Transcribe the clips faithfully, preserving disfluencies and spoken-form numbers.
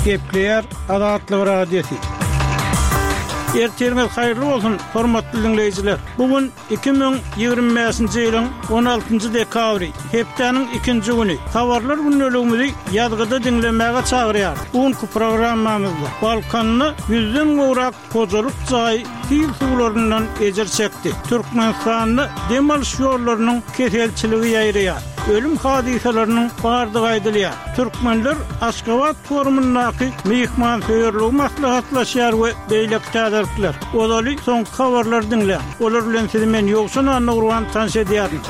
Gepleyer Adatlı Radyosu. Ertirmez hayırlı olsun hormatly dinleyijiler. Bugün iki bin ýygrimi beşinji ýylyň on altynjy dekabry, hepdeniň ikinji güni. Habarlar günnäligimizi ýazgyda dinlemäge çagyrýar. Bugünkü programmamyzda Balkanyny yüzden gowrak pojalyk jaý Fil suwlaryndan ejer çekdi. Türkmenistanyny demaliş ýollarynyň keselçiligi ýaýrýar. Ölüm hadiselerini bardygy aýdylýar. Türkmenler Aşgabat forumyndaky mehman höýerligi maslahatlaşýar we beýlek täderler. Olaly soň habarlar dinle. Olar bilen sizi men ýoksun anagruan tanış edýärim.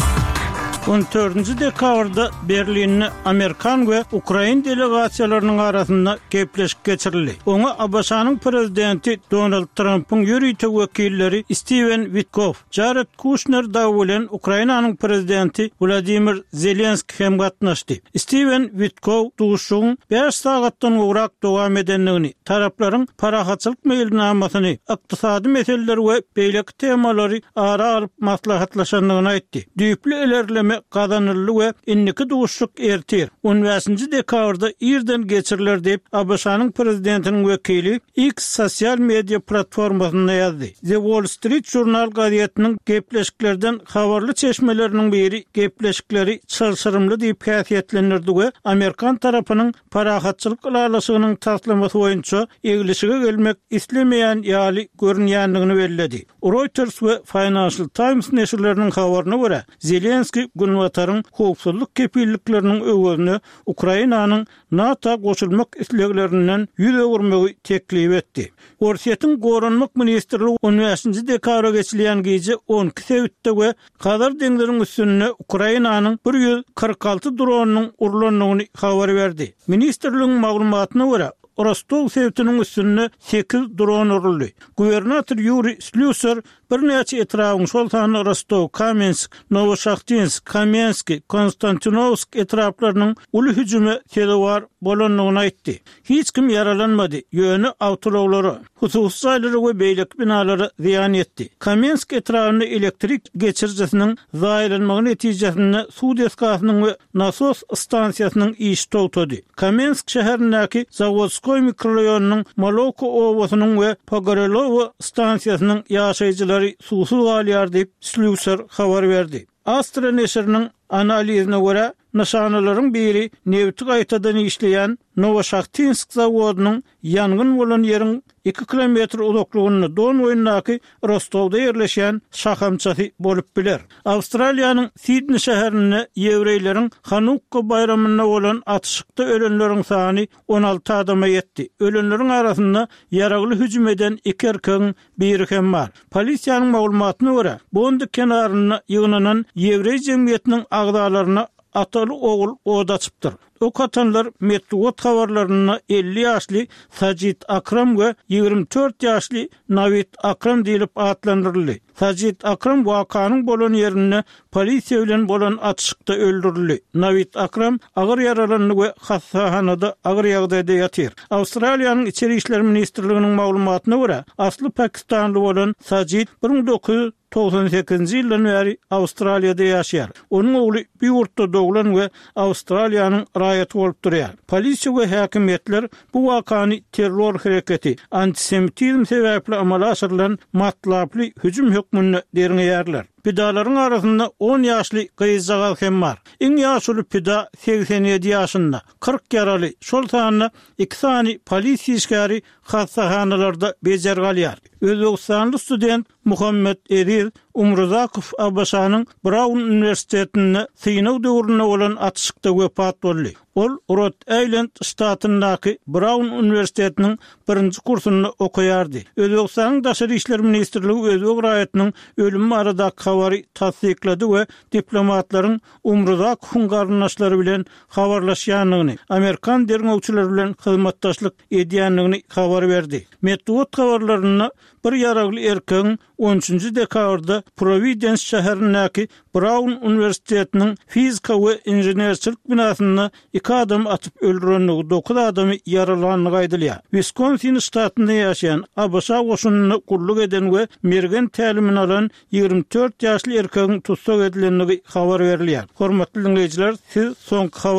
on dördünji dekabrda Berlinni Amerikan we Ukraina delegasiýalarynyň arasynda gepleşik geçirildi. Oňa A B S-nyň prezidenti Donald Trump'yň ýürüýte wekilleri Steven Witkoff, Jared Kushner da bilen Ukrainanyň prezidenti Vladimir Zelenski hem gatnaşdy. Steven Witkoff duşuň beş sagatdan gowrak dowam edenligini, taraplaryň parahatçylyk meýilnamasyny, ykdysady meseleleri we beýlek temalary ara alyp maslahatlaşanlygyny aýtdy. Düýpli elerleme kazanırlı ve inniki duşuk ertir. on beşinji dekabrda irden geçiriler deyip A B S-nyň prezidentiniň wekili X sosial media platformasynda ýazdy. The Wall Street Journal gazetiniň gepleşiklerden habarly çeşmeleriniň biri gepleşikleri çylşyrymly diýip häsiýetlendirdi we Amerikan tarapynyň parahatçylyk ulasynyň taslamasy boýunça eglişige gelmek islemeýän ýaly görünýändigini bellädi. Reuters we Financial Times neşirleriniň habaryna görä, Zelenski Gunwatarın howpsuzlyk kepillikleriniň öwrüne Ukrainanyň NATO goşulmak isleklerinden ýüze gurmagy teklip etdi. Orsiýetiň gorunmak ministrligi on beşinji dekabra geçilýän gece on iki sebitde we Hazar deňleriň üstüne Ukrainanyň bir ýüz kırk alty dronunyň urulanyny habar berdi. Ministrligiň maglumatyna görä Rostov sebitiniň üstüne sekiz dron uruldy. Gubernator Yuri Slusar bir näçe etrawyň şol sany Rostov, Kamensk, Novoshakhtinsk, Kamenski, Konstantinovsk etraplarynyň uly hüjüme sebäp bolanlygyny aýtdy. Hiç kim yaralanmady. Ýöne awtologları, hususy saýlary we beýlek binalary ziýan etdi. Kamensk etrawyny elektrik geçirjesiniň zaýlanmagy netijesinde suw deskasynyň we nasos stansiýasynyň iş togtady. Kamensk şäherindäki Zavodskoy mikroraýonynyň Maloko owasynyň we Pogorelovo stansiýasynyň ýaşaýjylary suwsuz galýar diýip Slusar habar berdi. Astra neşiriniň analizine görä, nişanalaryň biri newti gaýtadan işleýän Novoshakhtinsk zawodynyň ýangyn bolan ýeriň iki kilometr uzaklygyny don boýundaky Rostovda ýerleşýän şahamçasy bolup biler. Awstraliýanyň Sydney şäherinde ýewreýleriň Hanukka bayramyna bolan atışykda ölenleriň sany on alty adama ýetdi. Ölenleriň arasynda ýaragly hüjüm eden iki erkegiň biri hem bar. Polisiýanyň maglumatyna görä, bondy kenaryna ýygnanan ýewreý jemgyýetiniň agdalaryna ataly ogul oda açypdyr. O katanlar Medwot habarlaryna elli ýaşly Sajid Akram we ýygrimi dört ýaşly Navid Akram diýilip atlandyryldy. Sajid Akram wakanyň bolan ýerine polisiýa bilen bolan atışykda öldürildi. Navid Akram agyr yaralandy we hastahanada agyr ýagdaýda ýatyr. Awstraliýanyň içeri işler ministrliginiň maglumatyna görä, asly Pakistanly bolan Sajid bir ming dokuz ýüz togson sekizinji ýyldan beri Awstraliýada ýaşaýar. Onuň ogly bir ýurtda doglan we Awstraliýanyň raýaty bolup durýar. Polisiýa we häkimetler bu wakany terror hereketi, antisemitizm sebäpli amala aşyrylan matlaply hüjüm hökmüne derňeýärler. Pidalaryň arasynda on ýaşly gyýyzjagal hem bar. Iň ýaşly pida seksen ýedi ýaşynda, kırk ýaraly. Şol sany iki sany polisiýa işgäri hastahanalarda bejer galýar. Özbegistanly student Muhammed Eriz Umruzakow A B S-nyň Brown Üniversitetinde synaw döwrüne bolan atışykda wepat boldy. Ol Rhode Island ştatyndaky Brown Üniversitetiniň birinji kursunda okuýardy. Özbegistanyň Daşary işler ministrligi özbeg raýatynyň ölümi aradaky habary tasdiklady we diplomatlaryň Umruzakowyň garnaşlary bilen habarlaşýanlygyny, Amerikan derňewçiler bilen hyzmatdaşlyk edýänligini habar berdi. Medwot habarlaryna bir ýaragly erkegiň on üçinji dekabrda Providence şäherindäki Brown Üniversitetiniň fizika we inženerçilik binasynda iki adam atyp öldürenligi, dokuz adamy yaralanlygy aýdylýar. Wisconsin ştatynda ýaşaýan A B S goşunyny gulluk eden we mergen tälimini alan ýygrimi dört ýaşly erkegiň tutsak edilenligi habar berilýär. Hormatly dinleýijiler, siz soňky